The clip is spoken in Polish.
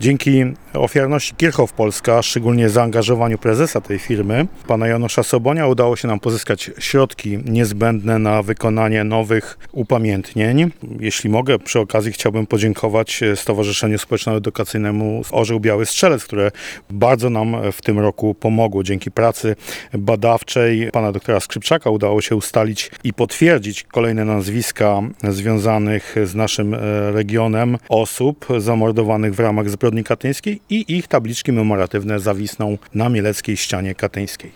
Dzięki ofiarności Kirchhoff Polska, szczególnie zaangażowaniu prezesa tej firmy, pana Janusza Sobonia, udało się nam pozyskać środki niezbędne na wykonanie nowych upamiętnień. Jeśli mogę, przy okazji chciałbym podziękować Stowarzyszeniu Społeczno-Edukacyjnemu Orzeł Biały Strzelec, które bardzo nam w tym roku pomogło. Dzięki pracy badawczej pana doktora Skrzypczaka udało się ustalić i potwierdzić kolejne nazwiska związanych z naszym regionem osób zamordowanych w ramach zbrodni katyńskiej i ich tabliczki memoratywne zawisną na mieleckiej ścianie katyńskiej.